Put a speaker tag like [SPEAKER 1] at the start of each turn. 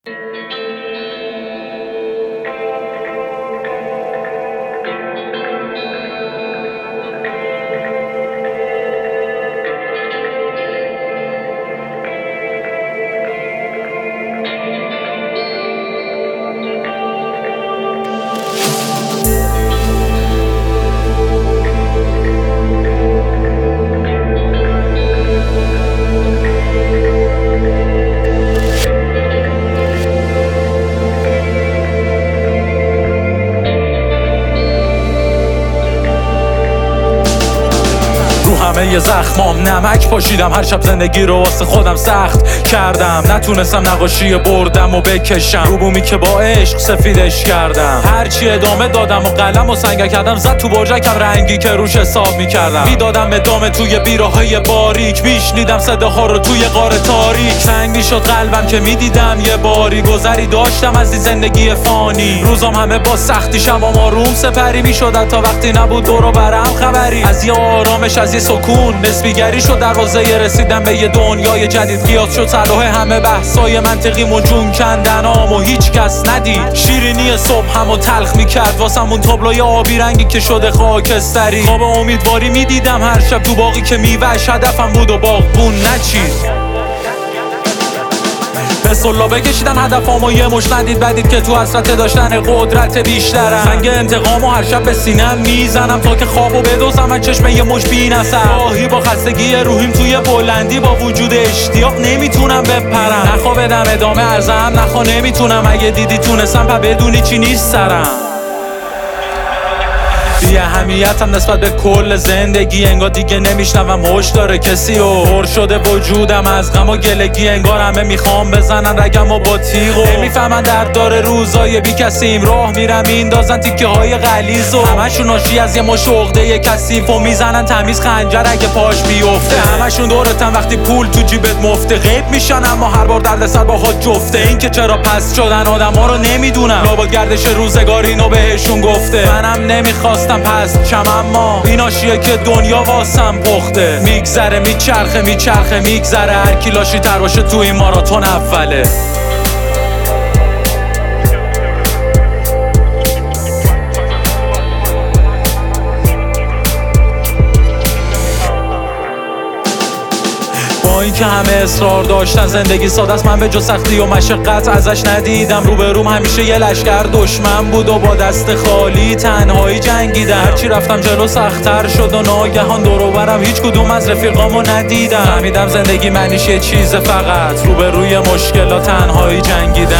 [SPEAKER 1] همه زخمام نمک پاشیدم، هر شب زندگی رو واسه خودم سخت کردم، نتونستم نقاشی بردم و بکشم رو بومی که با عشق سفیدش کردم. هرچی ادامه دادم و قلم و سنگ کردم، زد تو برجکم رنگی که روش حساب میکردم. میدادم ادامه توی بیراهای باریک، میشنیدم صداها رو توی غار تاریک. سنگ میشد قلبم که میدیدم یه باری گذری داشتم از این زندگی فانی. روزام همه با سختی، شبام آروم سپری میشد تا وقتی نبود دور و برم خبری. از یه آرامش، از یه سکون نسبیگری شد دروازه رسیدن به یه دنیای جدید. قیاس شد صلاح همه بحثای منطقی و جون کندنام و هیچ کس ندید. شیرینی صبح همو تلخ میکرد واسمون تابلوی آبی رنگی که شده خاکستری. خواب امیدواری میدیدم هر شب تو باقی که میوهش هدفم بود و باغبون نچید. به سلابه کشیدم هدفامو یه مش ندید بدید که تو حسرت داشتن قدرت بیشترم. سنگ انتقامو هر شب به سینم میزنم تا که خوابو بدوزم از چشم یه مش بی‌نصب. گاهی با خستگی روحیم توی بلندی با وجود اشتیاق نمیتونم بپرم. نخوا بدم ادامه ارزم، نخوا نمیتونم. اگه دیدی تونستم پا بدونی چی نیست سرم. بی اهمیتم نسبت به کل زندگی، انگار دیگه نمیشنوم هوش داره کسی و پر شده وجودم از غم و گلگی. انگار همه میخوام بزنن رگم و با تیغو نمیفهمن درد داره روزای بی کسیم. راه میرم میندازن تیکه های غلیظ و همشون ناشی از یه مش عقده کثیف و میزنن تمیز خنجر اگه پاش بیفته. همشون دورتن وقتی پول تو جیبت مفته، غیب میشن اما هر بار دردسر باهات جفته. این که چرا پس شدن آدما رو نمیدونم، لابد گردش روزگار اینو بهشون گفته. منم نمیخواستم پس چم اما این آشیه که دنیا واسم پخته. میگذره میچرخه میچرخه میگذره، هر کی لاشی تر باشه تو این ماراتون اوله. با اینکه همه اصرار داشتن زندگی ساده است، من به جز سختی و مشقت ازش ندیدم. روبروم همیشه یه لشکر دشمن بود و با دست خالی تنهایی جنگیدم. هرچی رفتم جلو سخت‌تر شد و ناگهان دور و برم هیچ کدوم از رفیقامو ندیدم. فهمیدم زندگی معنیش یه چیزه، فقط روبروی مشکلات تنهایی جنگیدم.